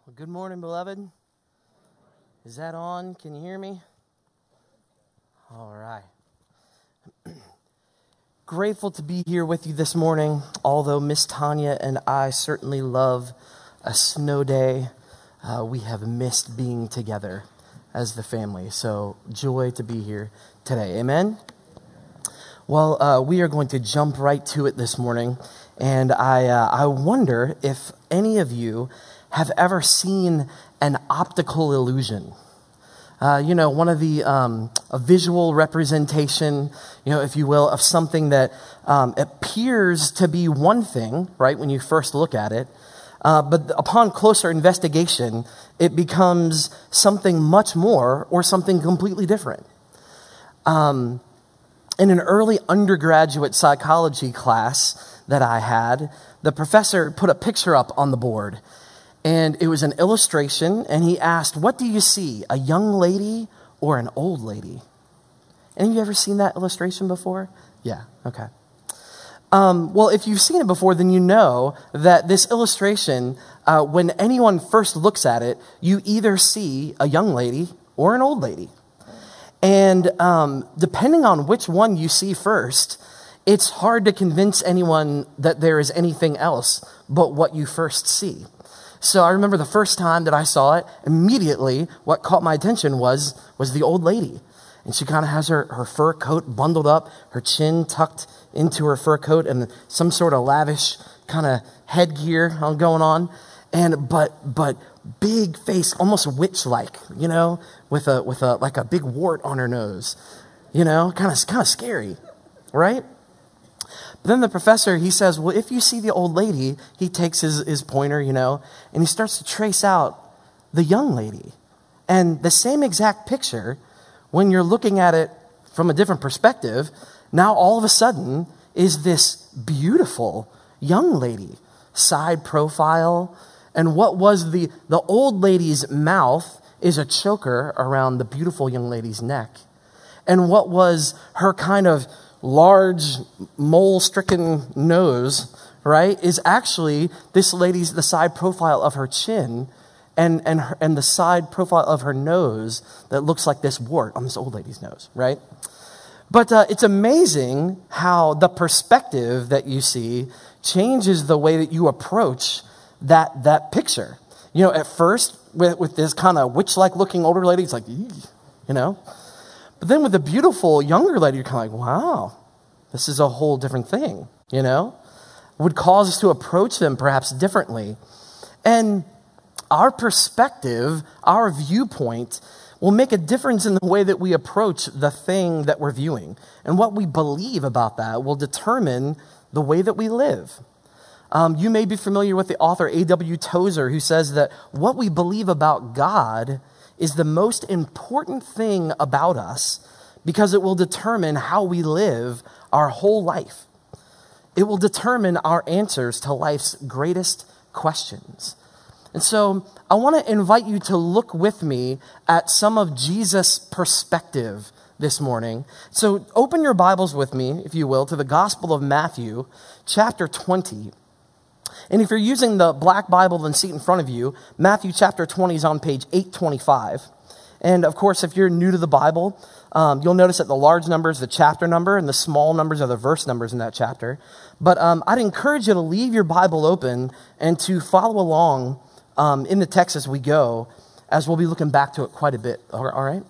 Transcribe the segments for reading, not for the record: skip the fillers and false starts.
Well, good morning, beloved. Is that on? Can you hear me? All right. Grateful to be here with you this morning, although Miss Tanya and I certainly love a snow day. We have missed being together as the family, so joy to be here today. Amen? Well, we are going to jump right to it this morning, and I wonder if any of you have ever seen an optical illusion. One of the a visual representation, if you will, of something that appears to be one thing, right, when you first look at it, but upon closer investigation, it becomes something much more or something completely different. In an early undergraduate psychology class that I had, the professor put a picture up on the board. And it was an illustration, and he asked, "What do you see, a young lady or an old lady?" Any of you ever seen that illustration before? Yeah, okay. Well, if you've seen it before, then you know that this illustration, when anyone first looks at it, you either see a young lady or an old lady. And depending on which one you see first, it's hard to convince anyone that there is anything else but what you first see. So I remember the first time that I saw it, immediately what caught my attention was the old lady. And she kind of has her fur coat bundled up, her chin tucked into her fur coat, and some sort of lavish kind of headgear going on. And but big face, almost witch-like, with a like a big wart on her nose. Kind of scary, right? But then the professor, he says, well, if you see the old lady, he takes his pointer, and he starts to trace out the young lady. And the same exact picture, when you're looking at it from a different perspective, now all of a sudden is this beautiful young lady, side profile. And what was the old lady's mouth is a choker around the beautiful young lady's neck. And what was her kind of large mole-stricken nose, right, is actually this lady's, the side profile of her chin and the side profile of her nose that looks like this wart on this old lady's nose, right? But it's amazing how the perspective that you see changes the way that you approach that picture. At first, with this kind of witch-like looking older lady, it's like, But then with the beautiful younger lady, you're kind of like, wow, this is a whole different thing, Would cause us to approach them perhaps differently. And our perspective, our viewpoint, will make a difference in the way that we approach the thing that we're viewing. And what we believe about that will determine the way that we live. You may be familiar with the author A.W. Tozer, who says that what we believe about God is the most important thing about us because it will determine how we live our whole life. It will determine our answers to life's greatest questions. And so I want to invite you to look with me at some of Jesus' perspective this morning. So open your Bibles with me, if you will, to the Gospel of Matthew, chapter 20. And if you're using the black Bible and seat in front of you, Matthew chapter 20 is on page 825. And of course, if you're new to the Bible, you'll notice that the large number is the chapter number and the small numbers are the verse numbers in that chapter. But I'd encourage you to leave your Bible open and to follow along in the text as we go, as we'll be looking back to it quite a bit. All right?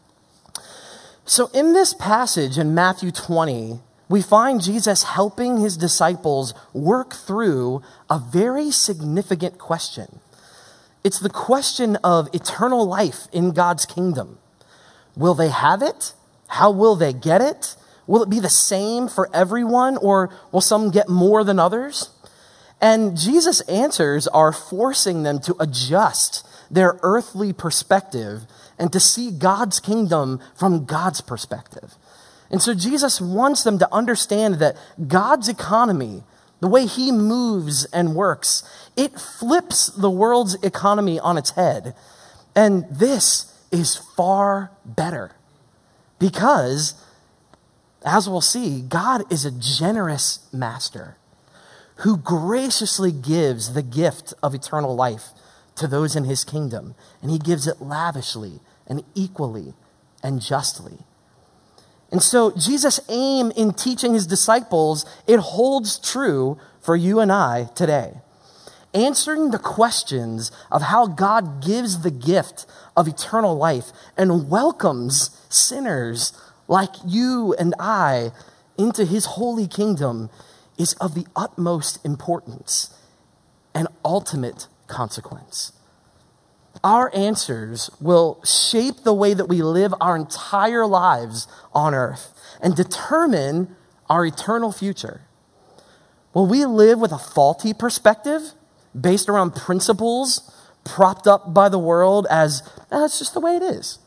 So in this passage in Matthew 20, we find Jesus helping his disciples work through a very significant question. It's the question of eternal life in God's kingdom. Will they have it? How will they get it? Will it be the same for everyone, or will some get more than others? And Jesus' answers are forcing them to adjust their earthly perspective and to see God's kingdom from God's perspective. And so Jesus wants them to understand that God's economy, the way he moves and works, it flips the world's economy on its head. And this is far better because, as we'll see, God is a generous master who graciously gives the gift of eternal life to those in his kingdom, and he gives it lavishly and equally and justly. And so Jesus' aim in teaching his disciples, it holds true for you and I today. Answering the questions of how God gives the gift of eternal life and welcomes sinners like you and I into his holy kingdom is of the utmost importance and ultimate consequence. Our answers will shape the way that we live our entire lives on earth and determine our eternal future. Will we live with a faulty perspective based around principles propped up by the world as, it's just the way it is?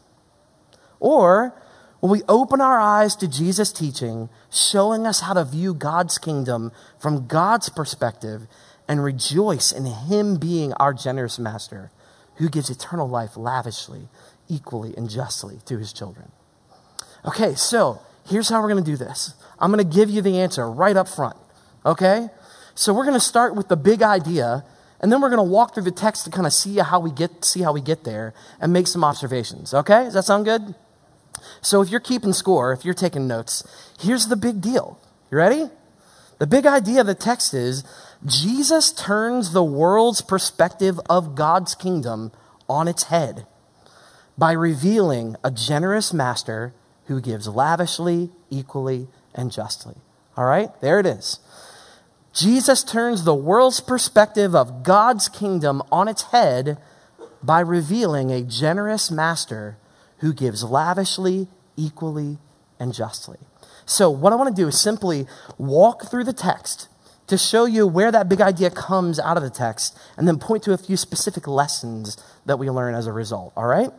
Or will we open our eyes to Jesus' teaching, showing us how to view God's kingdom from God's perspective and rejoice in him being our generous master who gives eternal life lavishly, equally, and justly to his children? Okay, so here's how we're going to do this. I'm going to give you the answer right up front, okay? So we're going to start with the big idea, and then we're going to walk through the text to kind of see how we get there and make some observations, okay? Does that sound good? So if you're keeping score, if you're taking notes, here's the big deal. You ready? The big idea of the text is Jesus turns the world's perspective of God's kingdom on its head by revealing a generous master who gives lavishly, equally, and justly. All right, there it is. Jesus turns the world's perspective of God's kingdom on its head by revealing a generous master who gives lavishly, equally, and justly. So what I want to do is simply walk through the text to show you where that big idea comes out of the text, and then point to a few specific lessons that we learn as a result, all right?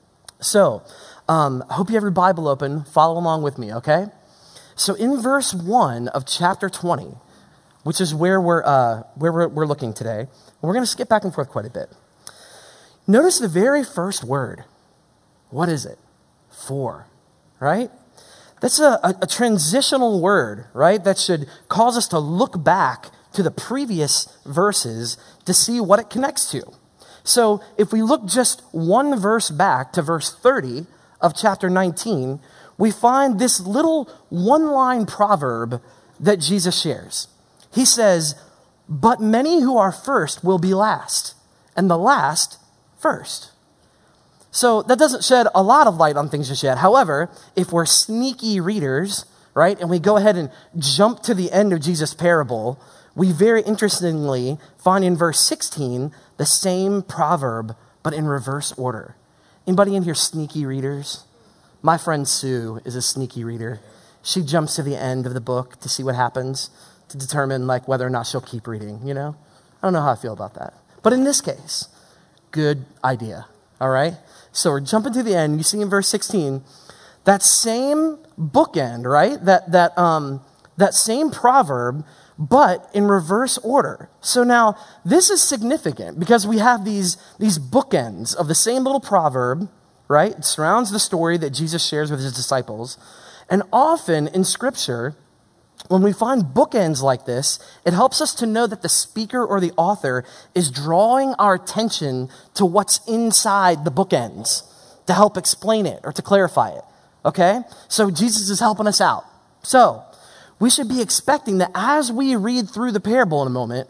So, I hope you have your Bible open. Follow along with me, okay? So in verse 1 of chapter 20, which is where we're looking today, we're going to skip back and forth quite a bit. Notice the very first word. What is it? For, right? That's a transitional word, right? That should cause us to look back to the previous verses to see what it connects to. So if we look just one verse back to verse 30 of chapter 19, we find this little one-line proverb that Jesus shares. He says, "But many who are first will be last, and the last first." So that doesn't shed a lot of light on things just yet. However, if we're sneaky readers, right, and we go ahead and jump to the end of Jesus' parable, we very interestingly find in verse 16 the same proverb, but in reverse order. Anybody in here sneaky readers? My friend Sue is a sneaky reader. She jumps to the end of the book to see what happens, to determine like whether or not she'll keep reading, you know? I don't know how I feel about that. But in this case, good idea, all right? So we're jumping to the end. You see in verse 16, that same bookend, right? That same proverb, but in reverse order. So now this is significant because we have these bookends of the same little proverb, right? It surrounds the story that Jesus shares with his disciples. And often in Scripture, when we find bookends like this, it helps us to know that the speaker or the author is drawing our attention to what's inside the bookends to help explain it or to clarify it, okay? So Jesus is helping us out. So we should be expecting that as we read through the parable in a moment,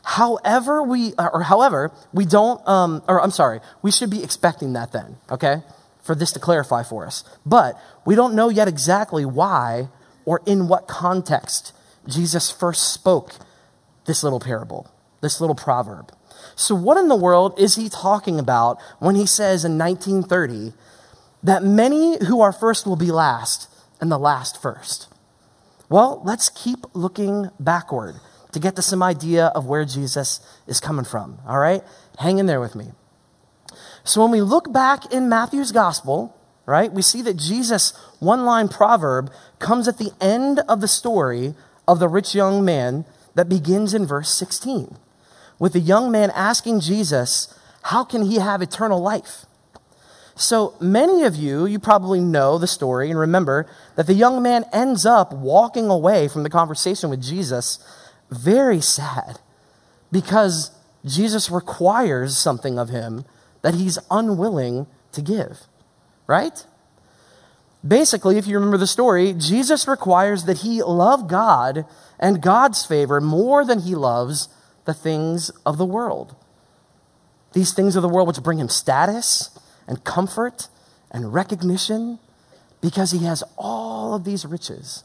we should be expecting that then, okay? For this to clarify for us. But we don't know yet exactly why or in what context Jesus first spoke this little parable, this little proverb. So what in the world is he talking about when he says in 1930 that many who are first will be last and the last first? Well, let's keep looking backward to get to some idea of where Jesus is coming from, all right? Hang in there with me. So when we look back in Matthew's gospel, right, we see that Jesus' one-line proverb comes at the end of the story of the rich young man that begins in verse 16, with the young man asking Jesus, how can he have eternal life? So many of you probably know the story and remember that the young man ends up walking away from the conversation with Jesus very sad because Jesus requires something of him that he's unwilling to give, right? Basically, if you remember the story, Jesus requires that he love God and God's favor more than he loves the things of the world. These things of the world which bring him status and comfort and recognition because he has all of these riches.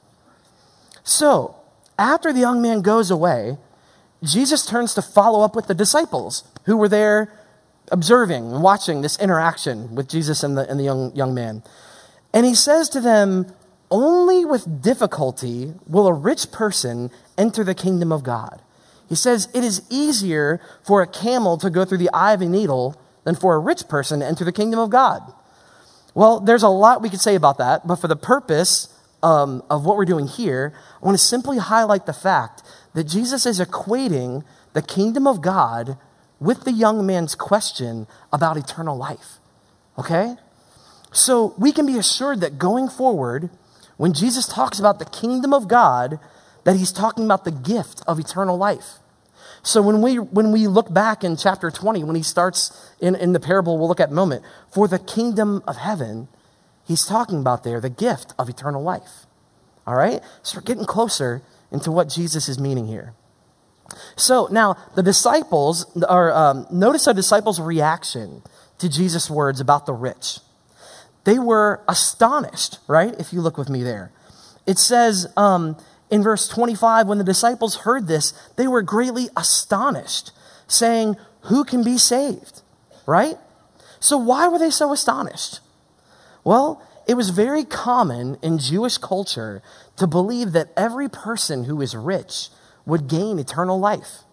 So, after the young man goes away, Jesus turns to follow up with the disciples who were there observing and watching this interaction with Jesus and the young man. And he says to them, only with difficulty will a rich person enter the kingdom of God. He says it is easier for a camel to go through the eye of a needle than for a rich person to enter the kingdom of God. Well, there's a lot we could say about that, but for the purpose of what we're doing here, I want to simply highlight the fact that Jesus is equating the kingdom of God with the young man's question about eternal life. Okay? So we can be assured that going forward, when Jesus talks about the kingdom of God, that he's talking about the gift of eternal life. So when we look back in chapter 20, when he starts in the parable we'll look at in a moment, for the kingdom of heaven, he's talking about there the gift of eternal life. All right? So we're getting closer into what Jesus is meaning here. So now the disciples, notice the disciples' reaction to Jesus' words about the rich. They were astonished, right? If you look with me there. It says in verse 25, when the disciples heard this, they were greatly astonished, saying, who can be saved? Right? So why were they so astonished? Well, it was very common in Jewish culture to believe that every person who is rich would gain eternal life.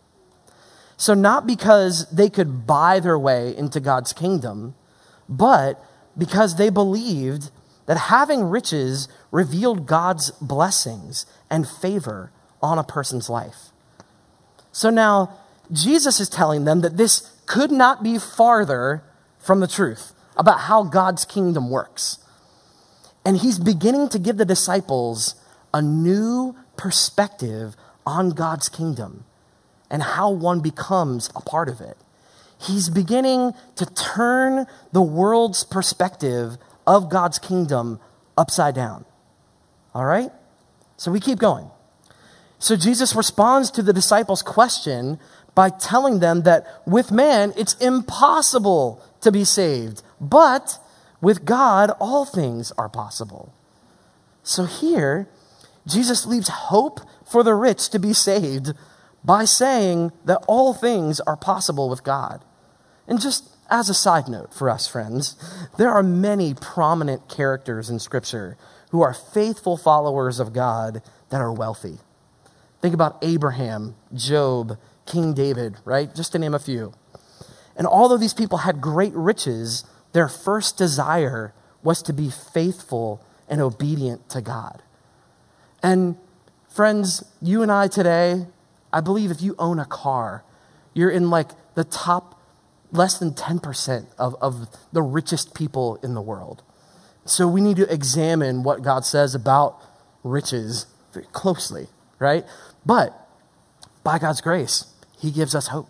So not because they could buy their way into God's kingdom, but because they believed that having riches revealed God's blessings and favor on a person's life. So now, Jesus is telling them that this could not be farther from the truth about how God's kingdom works. And he's beginning to give the disciples a new perspective on God's kingdom and how one becomes a part of it. He's beginning to turn the world's perspective of God's kingdom upside down. All right? So we keep going. So Jesus responds to the disciples' question by telling them that with man, it's impossible to be saved, but with God, all things are possible. So here, Jesus leaves hope for the rich to be saved by saying that all things are possible with God. And just as a side note for us, friends, there are many prominent characters in Scripture who are faithful followers of God that are wealthy. Think about Abraham, Job, King David, right? Just to name a few. And although these people had great riches, their first desire was to be faithful and obedient to God. And friends, you and I today, I believe if you own a car, you're in like the top less than 10% of the richest people in the world. So we need to examine what God says about riches very closely, right? But by God's grace, he gives us hope.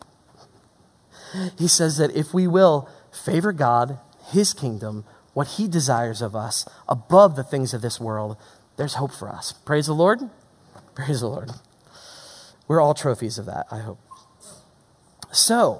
He says that if we will favor God, his kingdom, what he desires of us above the things of this world, there's hope for us. Praise the Lord. Praise the Lord. We're all trophies of that, I hope. So,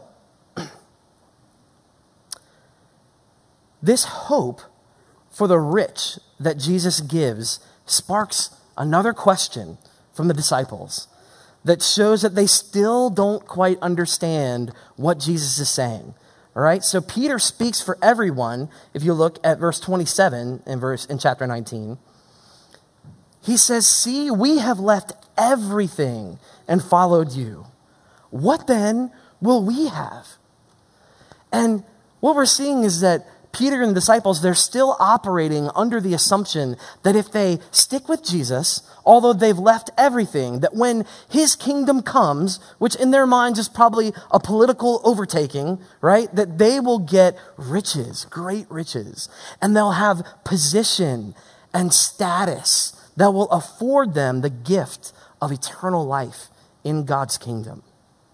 this hope for the rich that Jesus gives sparks another question from the disciples that shows that they still don't quite understand what Jesus is saying. All right, so Peter speaks for everyone. If you look at verse 27 in chapter 19, he says, "See, we have left everything and followed you. What then will we have?" And what we're seeing is that Peter and the disciples, they're still operating under the assumption that if they stick with Jesus, although they've left everything, that when his kingdom comes, which in their minds is probably a political overtaking, right? That they will get riches, great riches, and they'll have position and status that will afford them the gift of eternal life in God's kingdom.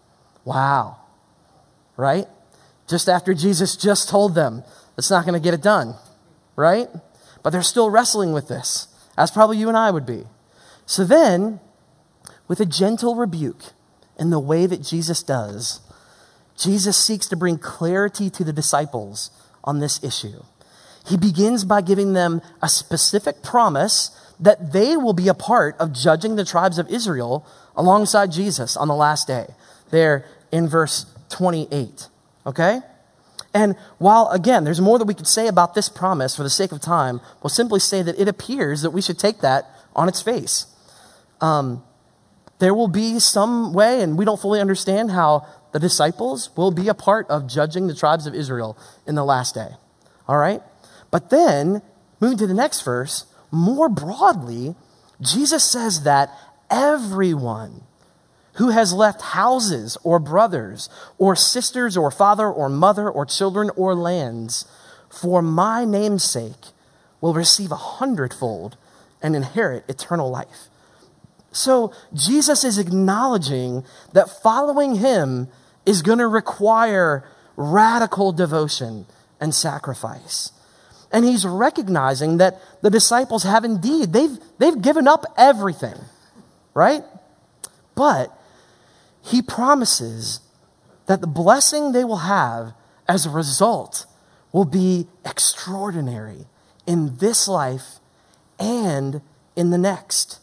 Wow. Right? Just after Jesus just told them, it's not going to get it done. Right? But they're still wrestling with this, as probably you and I would be. So then, with a gentle rebuke in the way that Jesus does, Jesus seeks to bring clarity to the disciples on this issue. He begins by giving them a specific promise that they will be a part of judging the tribes of Israel alongside Jesus on the last day. There in verse 28. Okay? And while, again, there's more that we could say about this promise for the sake of time, we'll simply say that it appears that we should take that on its face. There will be some way, and we don't fully understand how the disciples will be a part of judging the tribes of Israel in the last day. All right? But then, moving to the next verse, more broadly, Jesus says that everyone who has left houses or brothers or sisters or father or mother or children or lands for my name's sake will receive 100-fold and inherit eternal life. So Jesus is acknowledging that following him is going to require radical devotion and sacrifice. And he's recognizing that the disciples have indeed, they've given up everything, right? But he promises that the blessing they will have as a result will be extraordinary in this life and in the next.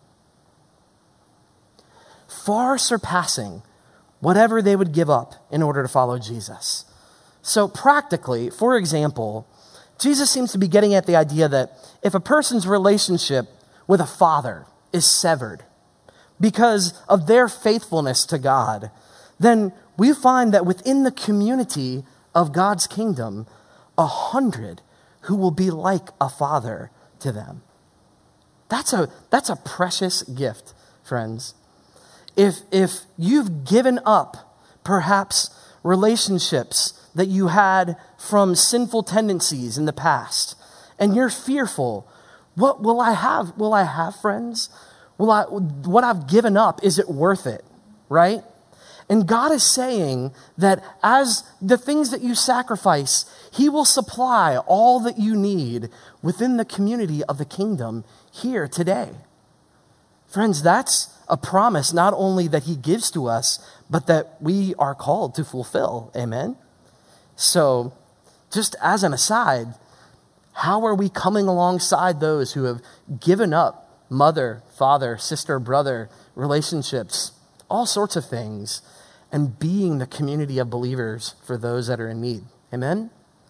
Far surpassing whatever they would give up in order to follow Jesus. So practically, for example, Jesus seems to be getting at the idea that if a person's relationship with a father is severed because of their faithfulness to God, then we find that within the community of God's kingdom, 100 who will be like a father to them. That's a precious gift, friends. If you've given up perhaps relationships that you had from sinful tendencies in the past, and you're fearful, what will I have? Will I have friends? What I've given up, is it worth it? Right? And God is saying that as the things that you sacrifice, he will supply all that you need within the community of the kingdom here today. Friends, that's a promise not only that he gives to us, but that we are called to fulfill. Amen? So, just as an aside, how are we coming alongside those who have given up mother, father, sister, brother, relationships, all sorts of things, and being the community of believers for those that are in need? Amen?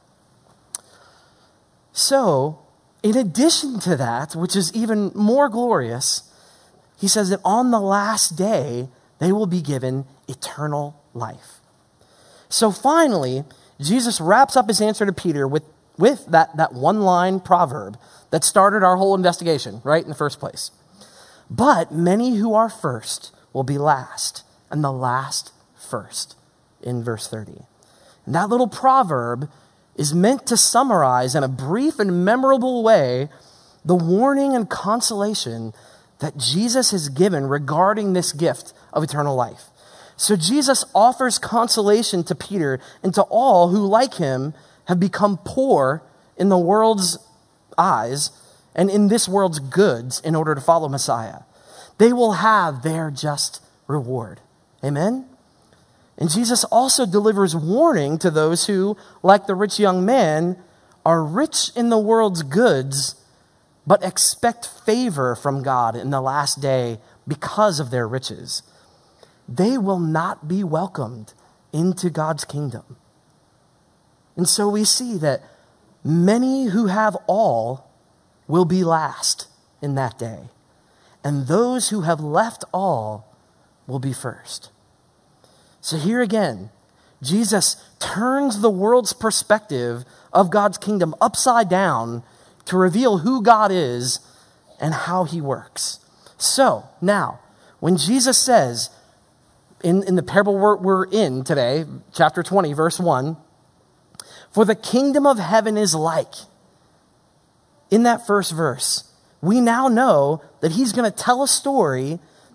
So, in addition to that, which is even more glorious, he says that on the last day, they will be given eternal life. So finally, Jesus wraps up his answer to Peter with that one-line proverb that started our whole investigation, right, in the first place. But many who are first will be last, and the last first, in verse 30. And that little proverb is meant to summarize in a brief and memorable way the warning and consolation that Jesus has given regarding this gift of eternal life. So Jesus offers consolation to Peter and to all who, like him, have become poor in the world's eyes and in this world's goods in order to follow Messiah. They will have their just reward. Amen? And Jesus also delivers warning to those who, like the rich young man, are rich in the world's goods, but expect favor from God in the last day because of their riches. They will not be welcomed into God's kingdom. And so we see that many who have all will be last in that day, and those who have left all will be first. So here again, Jesus turns the world's perspective of God's kingdom upside down to reveal who God is and how he works. So now, when Jesus says, in the parable we're in today, chapter 20, verse 1, for the kingdom of heaven is like, in that first verse, we now know that he's going to tell a story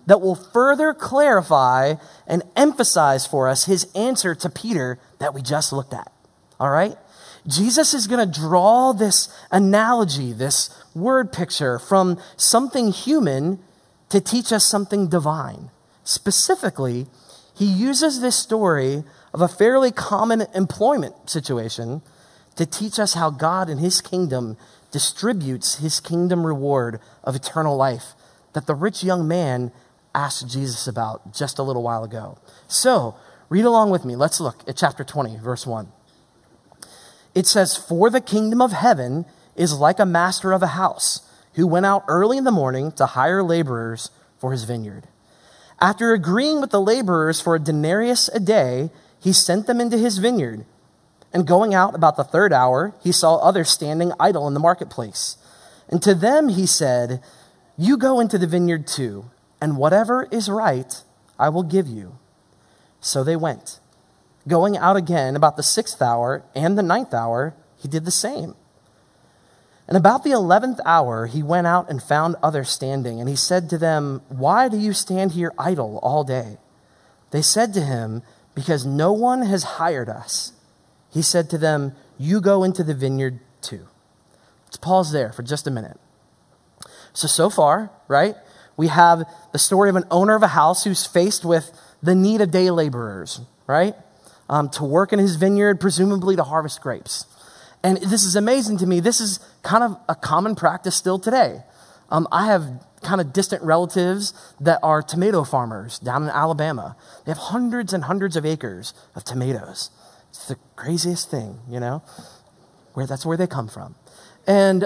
that will further clarify and emphasize for us his answer to Peter that we just looked at. All right? Jesus is going to draw this analogy, this word picture from something human to teach us something divine. Specifically, he uses this story of a fairly common employment situation to teach us how God in his kingdom distributes his kingdom reward of eternal life that the rich young man asked Jesus about just a little while ago. So, read along with me. Let's look at chapter 20, verse 1. It says, "For the kingdom of heaven is like a master of a house who went out early in the morning to hire laborers for his vineyard. After agreeing with the laborers for a denarius a day, he sent them into his vineyard. And going out about the third hour, he saw others standing idle in the marketplace. And to them he said, 'You go into the vineyard too, and whatever is right, I will give you.' So they went. Going out again about the 6th hour and the 9th hour, he did the same. And about the 11th hour, he went out and found others standing. And he said to them, 'Why do you stand here idle all day?' They said to him, 'Because no one has hired us.' He said to them, 'You go into the vineyard too.'" Let's pause there for just a minute. So far, right, we have the story of an owner of a house who's faced with the need of day laborers, right, to work in his vineyard, presumably to harvest grapes. And this is amazing to me. This is kind of a common practice still today. I have kind of distant relatives that are tomato farmers down in Alabama. They have hundreds and hundreds of acres of tomatoes. It's the craziest thing, you know, that's where they come from. And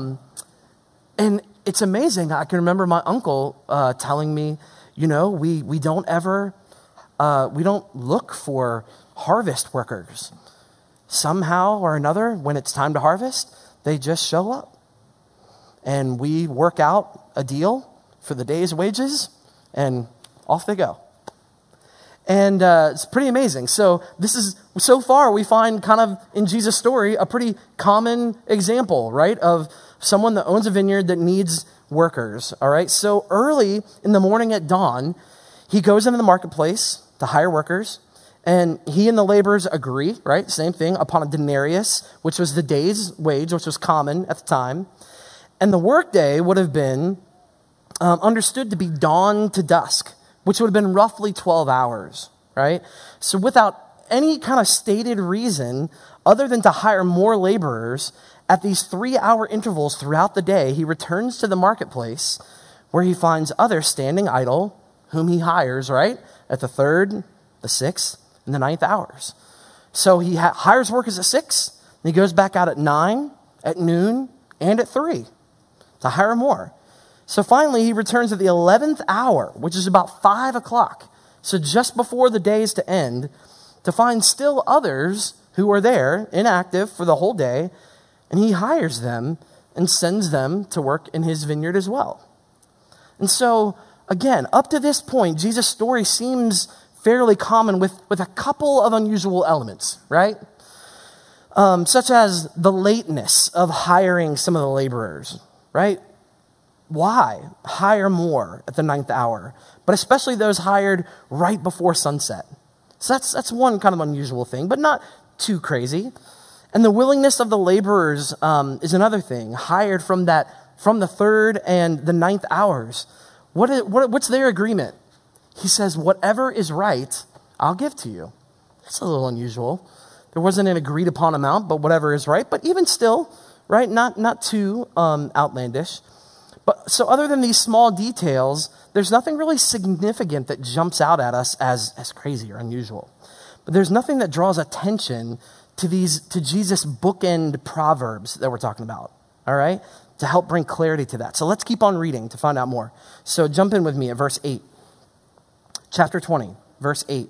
it's amazing. I can remember my uncle telling me, you know, we don't look for harvest workers. Somehow or another, when it's time to harvest, they just show up. And we work out a deal for the day's wages, and off they go. And it's pretty amazing. So far we find kind of in Jesus' story a pretty common example, right, of someone that owns a vineyard that needs workers, all right? So early in the morning at dawn, he goes into the marketplace to hire workers, and he and the laborers agree, right, same thing, upon a denarius, which was the day's wage, which was common at the time. And the workday would have been understood to be dawn to dusk, which would have been roughly 12 hours, right? So without any kind of stated reason other than to hire more laborers, at these 3-hour intervals throughout the day, he returns to the marketplace where he finds others standing idle, whom he hires, right, at the 3rd, the 6th, and the 9th hours. So he hires workers at 6, and he goes back out at 9, at noon, and at 3 to hire more. So finally, he returns at the 11th hour, which is about 5 o'clock, so just before the day is to end, to find still others who are there, inactive for the whole day, and he hires them and sends them to work in his vineyard as well. And so, again, up to this point, Jesus' story seems fairly common with a couple of unusual elements, right? Such as the lateness of hiring some of the laborers, right? Why hire more at the 9th hour, but especially those hired right before sunset? So that's one kind of unusual thing, but not too crazy. And the willingness of the laborers is another thing, hired from the 3rd and the 9th hours. What's their agreement? He says, "Whatever is right, I'll give to you." That's a little unusual. There wasn't an agreed upon amount, but whatever is right. But even still, right, not too outlandish. But so other than these small details, there's nothing really significant that jumps out at us as crazy or unusual. But there's nothing that draws attention to Jesus' bookend proverbs that we're talking about, all right, to help bring clarity to that. So let's keep on reading to find out more. So jump in with me at verse 8. Chapter 20, verse 8.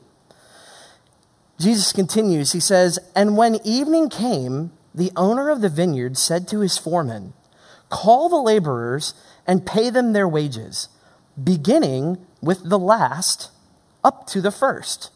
Jesus continues. He says, "And when evening came, the owner of the vineyard said to his foreman, 'Call the laborers and pay them their wages, beginning with the last up to the first.'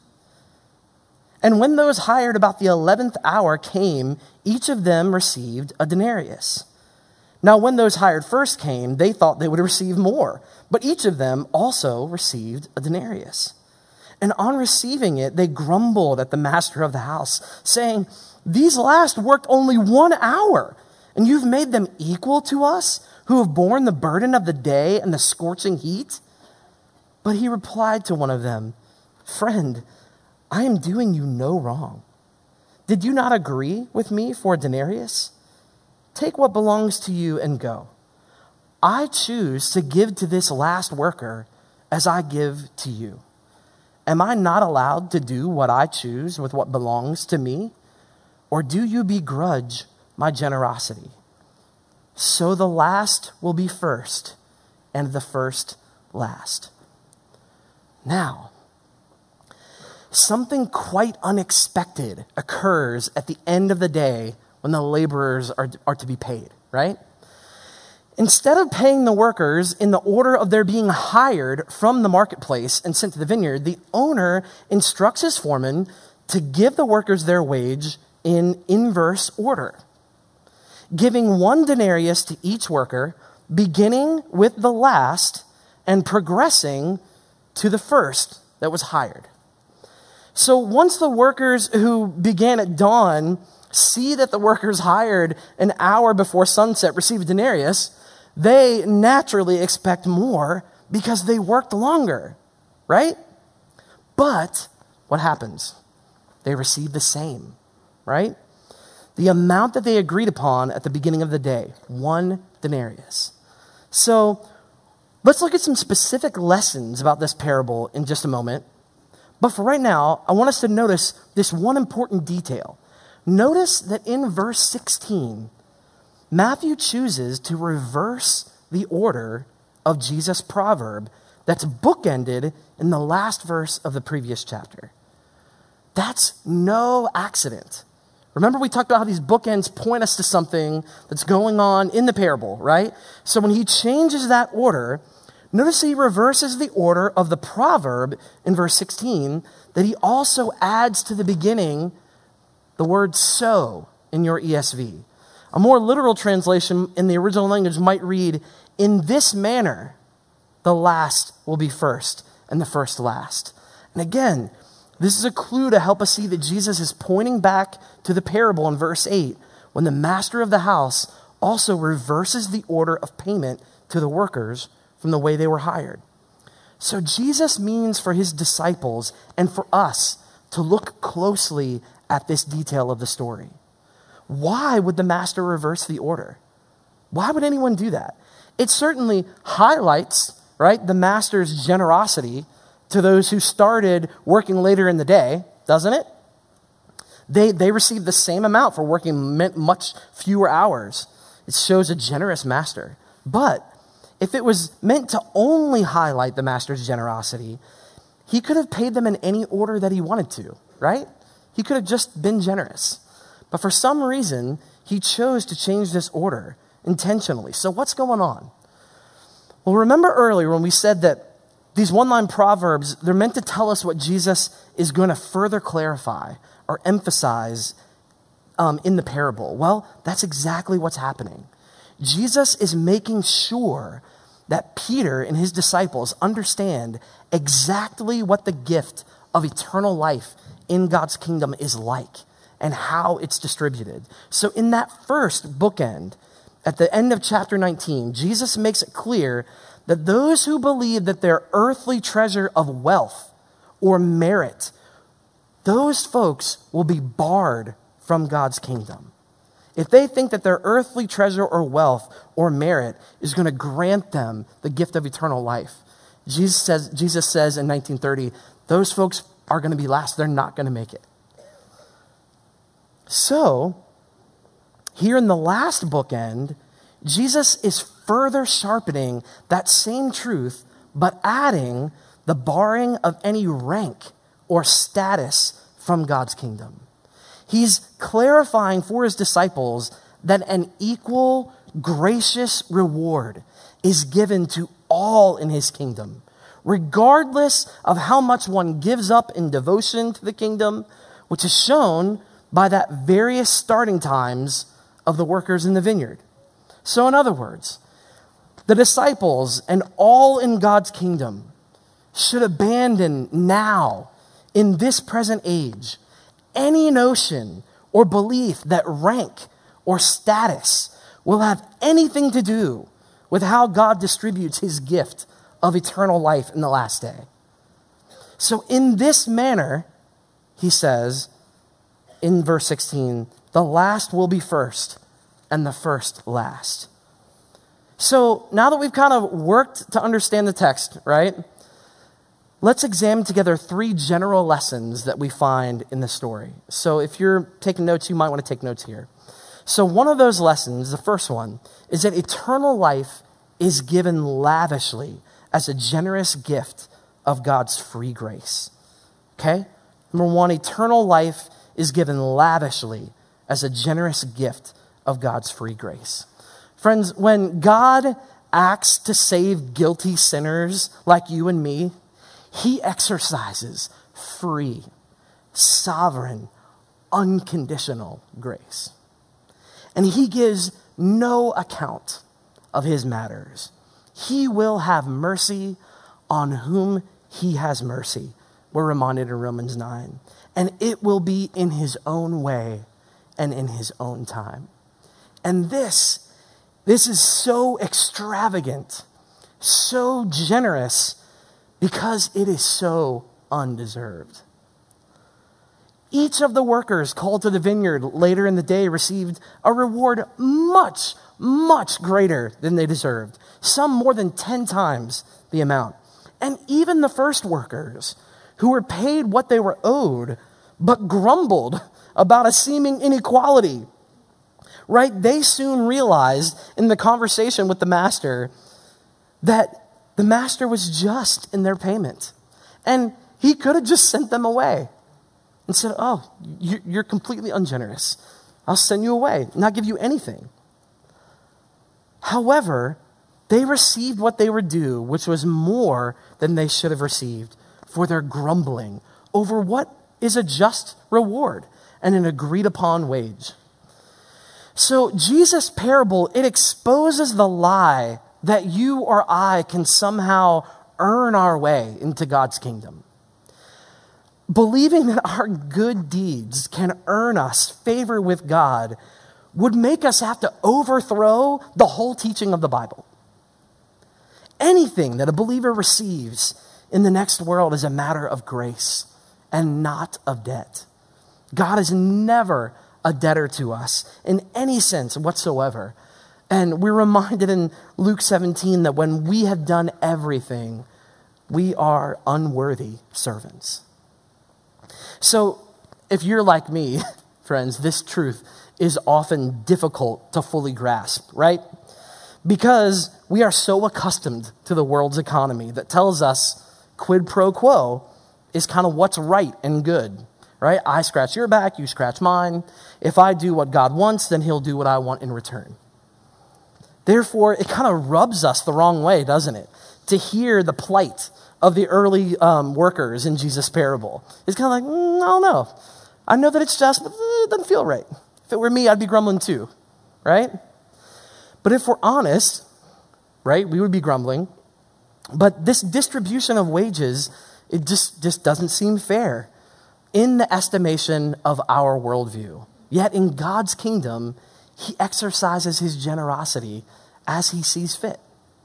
And when those hired about the 11th hour came, each of them received a denarius. Now, when those hired first came, they thought they would receive more, but each of them also received a denarius. And on receiving it, they grumbled at the master of the house, saying, 'These last worked only 1 hour, and you've made them equal to us, who have borne the burden of the day and the scorching heat?' But he replied to one of them, 'Friend, I am doing you no wrong. Did you not agree with me for a denarius? Take what belongs to you and go. I choose to give to this last worker as I give to you. Am I not allowed to do what I choose with what belongs to me? Or do you begrudge my generosity? So the last will be first, and the first last.'" Now, something quite unexpected occurs at the end of the day when the laborers are to be paid, right? Instead of paying the workers in the order of their being hired from the marketplace and sent to the vineyard, the owner instructs his foreman to give the workers their wage in inverse order, giving 1 denarius to each worker, beginning with the last and progressing to the first that was hired. So once the workers who began at dawn see that the workers hired an hour before sunset receive a denarius, they naturally expect more because they worked longer, right? But what happens? They receive the same, right? The amount that they agreed upon at the beginning of the day, 1 denarius. So let's look at some specific lessons about this parable in just a moment. But for right now, I want us to notice this one important detail. Notice that in verse 16, Matthew chooses to reverse the order of Jesus' proverb that's bookended in the last verse of the previous chapter. That's no accident. Remember, we talked about how these bookends point us to something that's going on in the parable, right? So when he changes that order, notice he reverses the order of the proverb in verse 16, that he also adds to the beginning the word "so" in your ESV. A more literal translation in the original language might read, "In this manner, the last will be first and the first last." And again, this is a clue to help us see that Jesus is pointing back to the parable in verse 8, when the master of the house also reverses the order of payment to the workers from the way they were hired. So Jesus means for his disciples and for us to look closely at this detail of the story. Why would the master reverse the order? Why would anyone do that? It certainly highlights, right, the master's generosity to those who started working later in the day, doesn't it? They received the same amount for working much fewer hours. It shows a generous master. But if it was meant to only highlight the master's generosity, he could have paid them in any order that he wanted to, right? He could have just been generous. But for some reason, he chose to change this order intentionally. So what's going on? Well, remember earlier when we said that these one-line proverbs, they're meant to tell us what Jesus is going to further clarify or emphasize in the parable. Well, that's exactly what's happening. Jesus is making sure that Peter and his disciples understand exactly what the gift of eternal life in God's kingdom is like and how it's distributed. So in that first bookend, at the end of chapter 19, Jesus makes it clear that those who believe that their earthly treasure of wealth or merit, those folks will be barred from God's kingdom. If they think that their earthly treasure or wealth or merit is going to grant them the gift of eternal life, Jesus says in 1930, those folks are going to be last. They're not going to make it. So, here in the last bookend, Jesus is further sharpening that same truth, but adding the barring of any rank or status from God's kingdom. He's clarifying for his disciples that an equal, gracious reward is given to all in his kingdom, regardless of how much one gives up in devotion to the kingdom, which is shown by that various starting times of the workers in the vineyard. So in other words, the disciples and all in God's kingdom should abandon now, in this present age, any notion or belief that rank or status will have anything to do with how God distributes his gift of eternal life in the last day. So in this manner, he says in verse 16, the last will be first and the first last. So now that we've kind of worked to understand the text, right? Let's examine together 3 general lessons that we find in the story. So if you're taking notes, you might want to take notes here. So one of those lessons, the first one, is that eternal life is given lavishly as a generous gift of God's free grace. Okay? Number 1, eternal life is given lavishly as a generous gift of God's free grace. Friends, when God acts to save guilty sinners like you and me, he exercises free, sovereign, unconditional grace. And he gives no account of his matters. He will have mercy on whom he has mercy. We're reminded in Romans 9. And it will be in his own way and in his own time. And this is so extravagant, so generous, because it is so undeserved. Each of the workers called to the vineyard later in the day received a reward much, much greater than they deserved, some more than 10 times the amount. And even the first workers, who were paid what they were owed, but grumbled about a seeming inequality, right? They soon realized in the conversation with the master that the master was just in their payment. And he could have just sent them away and said, oh, you're completely ungenerous. I'll send you away, not give you anything. However, they received what they were due, which was more than they should have received for their grumbling over what is a just reward and an agreed upon wage. So Jesus' parable, it exposes the lie that you or I can somehow earn our way into God's kingdom. Believing that our good deeds can earn us favor with God would make us have to overthrow the whole teaching of the Bible. Anything that a believer receives in the next world is a matter of grace and not of debt. God is never a debtor to us in any sense whatsoever. And we're reminded in Luke 17 that when we have done everything, we are unworthy servants. So if you're like me, friends, this truth is often difficult to fully grasp, right? Because we are so accustomed to the world's economy that tells us quid pro quo is kind of what's right and good, right? I scratch your back, you scratch mine. If I do what God wants, then he'll do what I want in return. Therefore, it kind of rubs us the wrong way, doesn't it? To hear the plight of the early workers in Jesus' parable. It's kind of like, I don't know. I know that it's just, but it doesn't feel right. If it were me, I'd be grumbling too, right? But if we're honest, right, we would be grumbling. But this distribution of wages, it just doesn't seem fair in the estimation of our worldview. Yet in God's kingdom, he exercises his generosity as he sees fit.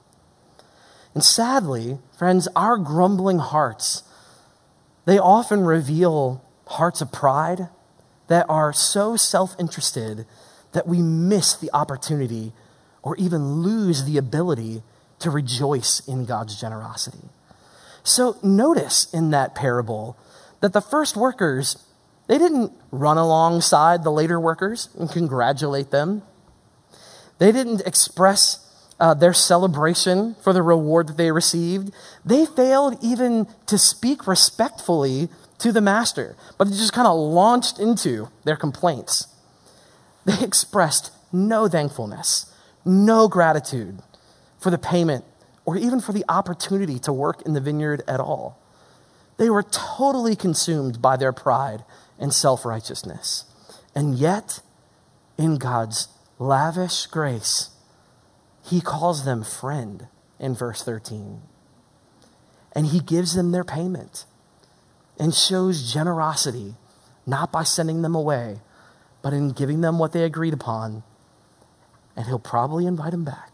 And sadly, friends, our grumbling hearts, they often reveal hearts of pride that are so self-interested that we miss the opportunity or even lose the ability to rejoice in God's generosity. So notice in that parable that the first workers, they didn't run alongside the later workers and congratulate them. They didn't express their celebration for the reward that they received. They failed even to speak respectfully to the master, but they just kind of launched into their complaints. They expressed no thankfulness, no gratitude for the payment or even for the opportunity to work in the vineyard at all. They were totally consumed by their pride and self-righteousness. And yet, in God's lavish grace, he calls them friend in verse 13. And he gives them their payment and shows generosity, not by sending them away, but in giving them what they agreed upon. And he'll probably invite them back.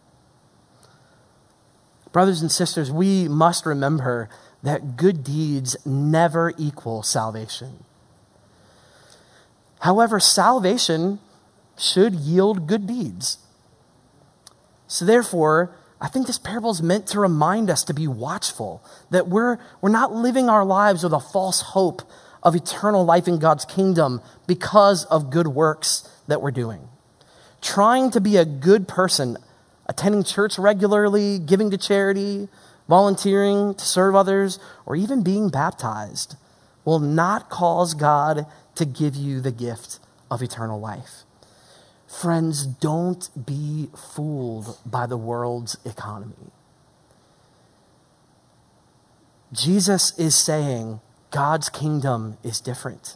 Brothers and sisters, we must remember that good deeds never equal salvation. However, salvation should yield good deeds. So therefore, I think this parable is meant to remind us to be watchful, that we're not living our lives with a false hope of eternal life in God's kingdom because of good works that we're doing. Trying to be a good person, attending church regularly, giving to charity, volunteering to serve others, or even being baptized will not cause God to give you the gift of eternal life. Friends, don't be fooled by the world's economy. Jesus is saying God's kingdom is different.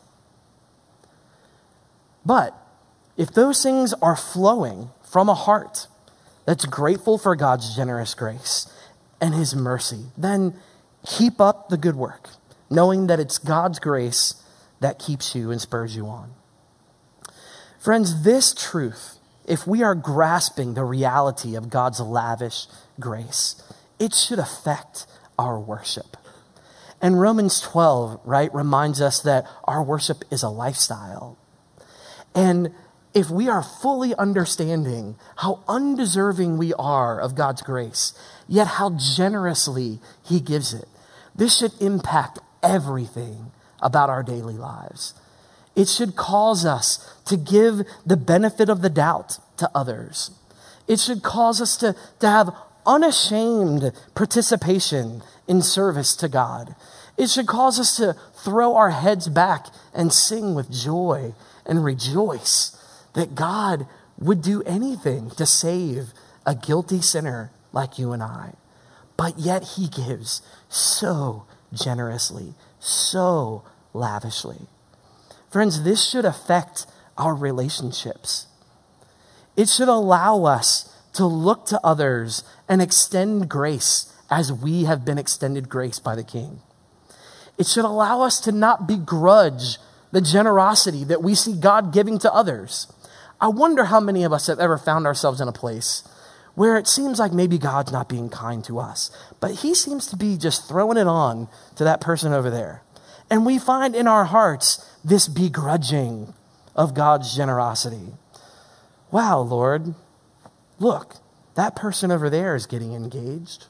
But if those things are flowing from a heart that's grateful for God's generous grace and his mercy, then keep up the good work, knowing that it's God's grace that keeps you and spurs you on. Friends, this truth, if we are grasping the reality of God's lavish grace, it should affect our worship. And Romans 12, right, reminds us that our worship is a lifestyle. And if we are fully understanding how undeserving we are of God's grace, yet how generously he gives it, this should impact everything about our daily lives. It should cause us to give the benefit of the doubt to others. It should cause us to have unashamed participation in service to God. It should cause us to throw our heads back and sing with joy and rejoice that God would do anything to save a guilty sinner like you and I. But yet he gives so generously, so lavishly. Friends, this should affect our relationships. It should allow us to look to others and extend grace as we have been extended grace by the King. It should allow us to not begrudge the generosity that we see God giving to others. I wonder how many of us have ever found ourselves in a place where it seems like maybe God's not being kind to us, but he seems to be just throwing it on to that person over there. And we find in our hearts this begrudging of God's generosity. Wow, Lord, look, that person over there is getting engaged.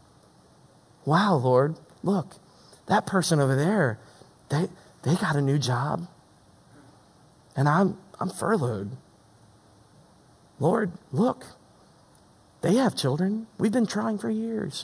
Wow, Lord, look, that person over there, they got a new job. And I'm furloughed. Lord, look, they have children. We've been trying for years.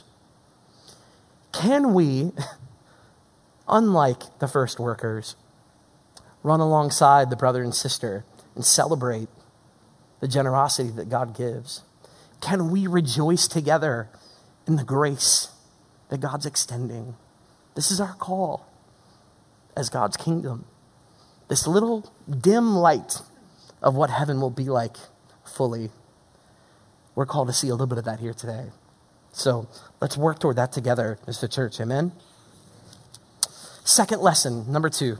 Can we, unlike the first workers, run alongside the brother and sister and celebrate the generosity that God gives? Can we rejoice together in the grace that God's extending? This is our call as God's kingdom. This little dim light of what heaven will be like fully. We're called to see a little bit of that here today. So let's work toward that together as the church. Amen? Second lesson, number 2.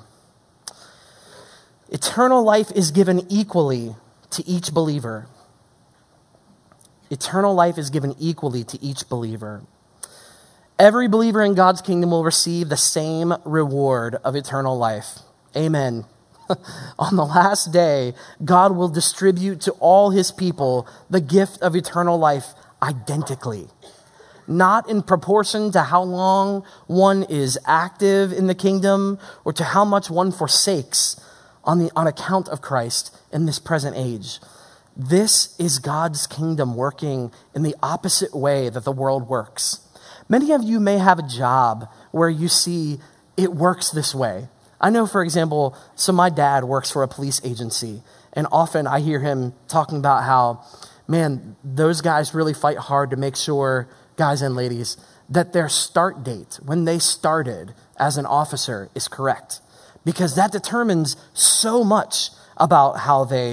Eternal life is given equally to each believer. Eternal life is given equally to each believer. Every believer in God's kingdom will receive the same reward of eternal life. Amen. On the last day, God will distribute to all his people the gift of eternal life identically. Not in proportion to how long one is active in the kingdom or to how much one forsakes on account of Christ in this present age. This is God's kingdom working in the opposite way that the world works. Many of you may have a job where you see it works this way. I know, for example, so my dad works for a police agency, and often I hear him talking about how, man, those guys really fight hard to make sure, guys and ladies, that their start date, when they started as an officer, is correct. Because that determines so much about how they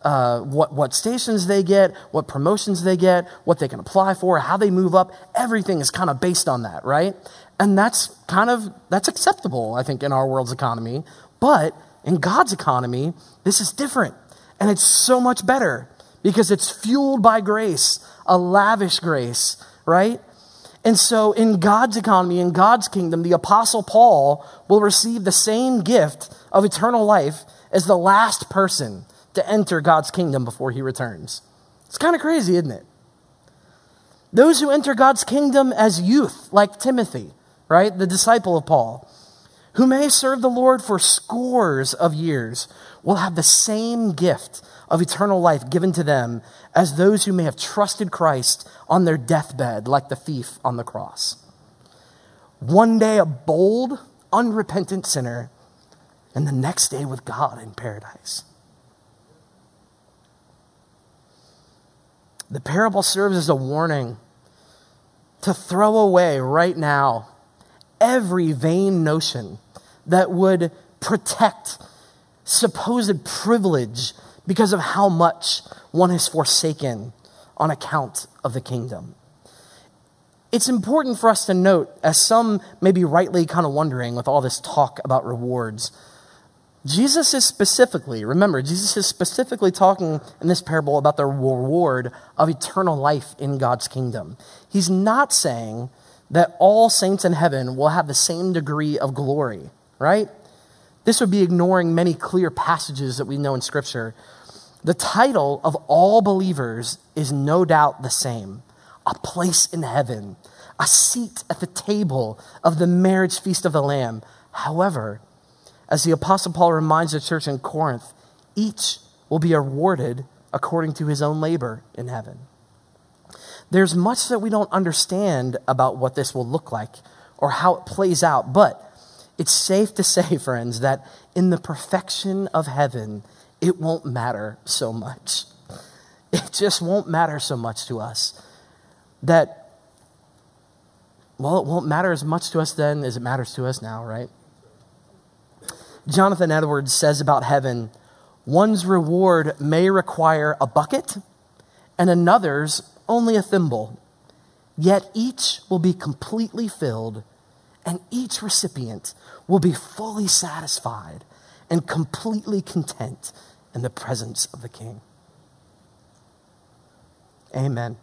what stations they get, what promotions they get, what they can apply for, how they move up. Everything is kind of based on that, right? And that's acceptable, I think, in our world's economy. But in God's economy, this is different. And it's so much better because it's fueled by grace, a lavish grace, right? And so in God's economy, in God's kingdom, the Apostle Paul will receive the same gift of eternal life as the last person to enter God's kingdom before he returns. It's kind of crazy, isn't it? Those who enter God's kingdom as youth, like Timothy, right, the disciple of Paul, who may serve the Lord for scores of years, will have the same gift of eternal life given to them as those who may have trusted Christ on their deathbed, like the thief on the cross. One day a bold, unrepentant sinner, and the next day with God in paradise. The parable serves as a warning to throw away right now every vain notion that would protect supposed privilege because of how much one has forsaken on account of the kingdom. It's important for us to note, as some may be rightly kind of wondering with all this talk about rewards, Jesus is specifically talking in this parable about the reward of eternal life in God's kingdom. He's not saying that all saints in heaven will have the same degree of glory, right? This would be ignoring many clear passages that we know in Scripture. The title of all believers is no doubt the same: a place in heaven, a seat at the table of the marriage feast of the Lamb. However, as the Apostle Paul reminds the church in Corinth, each will be awarded according to his own labor in heaven. There's much that we don't understand about what this will look like or how it plays out, but it's safe to say, friends, that in the perfection of heaven, it won't matter so much. It just won't matter so much to us it won't matter as much to us then as it matters to us now, right? Jonathan Edwards says about heaven, one's reward may require a bucket and another's only a thimble, yet each will be completely filled and each recipient will be fully satisfied and completely content in the presence of the King. Amen.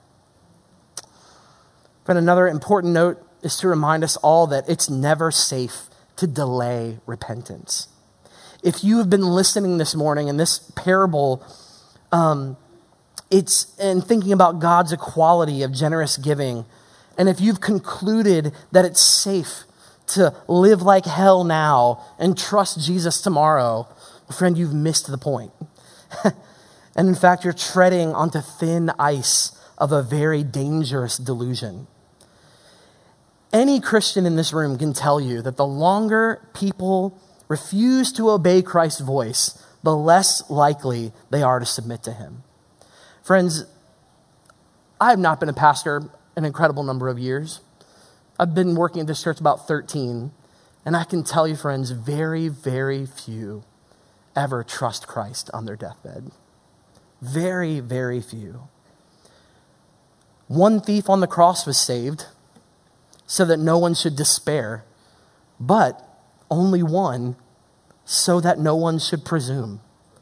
But another important note is to remind us all that it's never safe to delay repentance. If you have been listening this morning in this parable, and thinking about God's equality of generous giving, and if you've concluded that it's safe to live like hell now and trust Jesus tomorrow, friend, you've missed the point. And in fact, you're treading onto thin ice of a very dangerous delusion. Any Christian in this room can tell you that the longer people refuse to obey Christ's voice, the less likely they are to submit to him. Friends, I have not been a pastor an incredible number of years. I've been working at this church about 13, and I can tell you, friends, very, very few ever trust Christ on their deathbed. Very, very few. One thief on the cross was saved so that no one should despair, but only one so that no one should presume.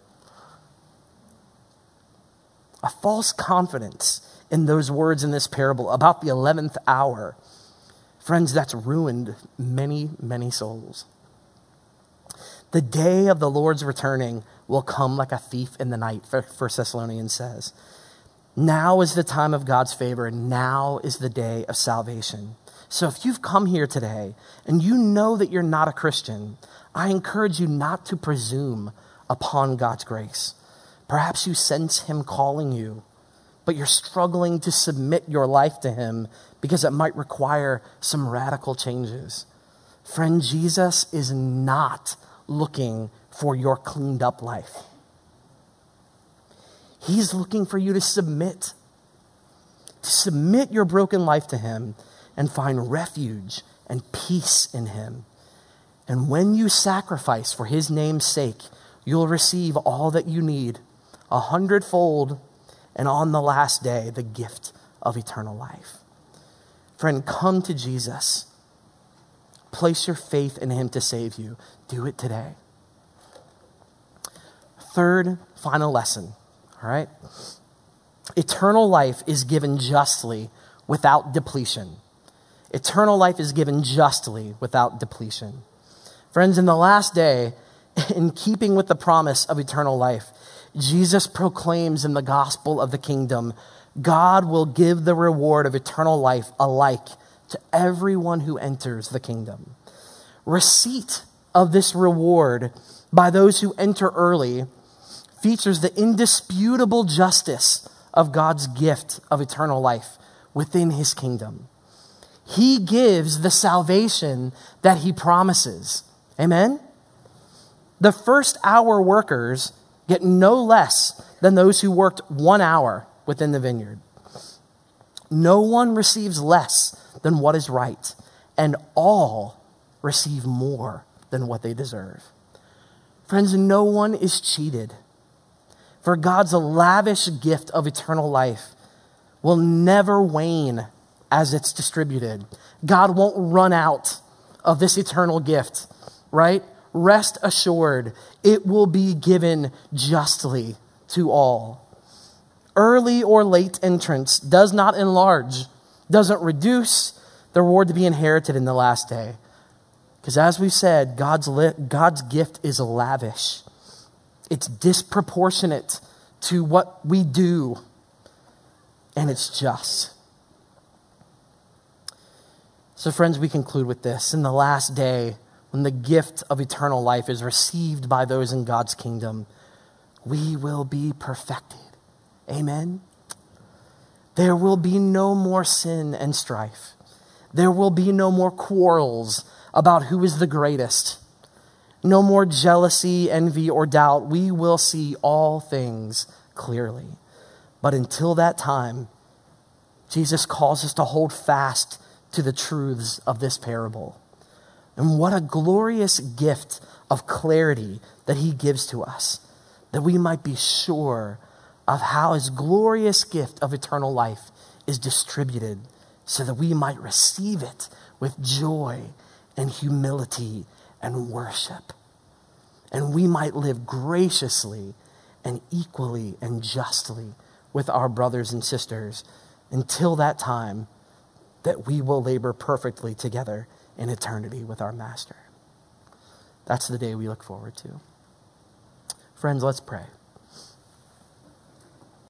A false confidence in those words in this parable about the 11th hour. Friends, that's ruined many, many souls. The day of the Lord's returning will come like a thief in the night, 1 Thessalonians says. Now is the time of God's favor, and now is the day of salvation. So if you've come here today and you know that you're not a Christian, I encourage you not to presume upon God's grace. Perhaps you sense him calling you, but you're struggling to submit your life to him because it might require some radical changes. Friend, Jesus is not looking for your cleaned up life. He's looking for you to submit your broken life to him and find refuge and peace in him. And when you sacrifice for his name's sake, you'll receive all that you need, 100-fold, and on the last day, the gift of eternal life. Friend, come to Jesus. Place your faith in him to save you. Do it today. Third, final lesson, all right? Eternal life is given justly without depletion. Eternal life is given justly without depletion. Friends, in the last day, in keeping with the promise of eternal life, Jesus proclaims in the gospel of the kingdom, God will give the reward of eternal life alike to everyone who enters the kingdom. Receipt of this reward by those who enter early features the indisputable justice of God's gift of eternal life within his kingdom. He gives the salvation that he promises. Amen? The first hour workers get no less than those who worked 1 hour within the vineyard. No one receives less than what is right, and all receive more than what they deserve. Friends, no one is cheated. For God's lavish gift of eternal life will never wane as it's distributed. God won't run out of this eternal gift, right? Rest assured, it will be given justly to all. Early or late entrance does not enlarge, doesn't reduce the reward to be inherited in the last day. Because as we said, God's gift is lavish. It's disproportionate to what we do, and it's just. So friends, we conclude with this. In the last day, when the gift of eternal life is received by those in God's kingdom, we will be perfected. Amen? There will be no more sin and strife. There will be no more quarrels about who is the greatest. No more jealousy, envy, or doubt. We will see all things clearly. But until that time, Jesus calls us to hold fast to the truths of this parable. And what a glorious gift of clarity that he gives to us, that we might be sure of how his glorious gift of eternal life is distributed so that we might receive it with joy and humility and worship. And we might live graciously and equally and justly with our brothers and sisters until that time that we will labor perfectly together in eternity with our Master. That's the day we look forward to. Friends, let's pray.